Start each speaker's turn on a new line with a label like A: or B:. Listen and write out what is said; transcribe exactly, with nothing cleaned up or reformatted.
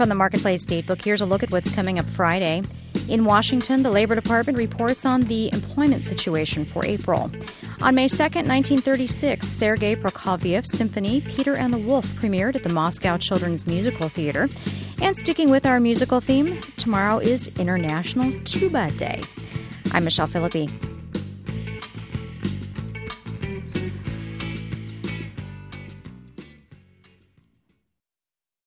A: From the Marketplace Datebook, here's a look at what's coming up Friday. In Washington, the Labor Department reports on the employment situation for April. On May second, nineteen thirty-six, Sergei Prokofiev's symphony Peter and the Wolf premiered at the Moscow Children's Musical Theater. And sticking with our musical theme, tomorrow is International Tuba Day. I'm Michelle Philippi.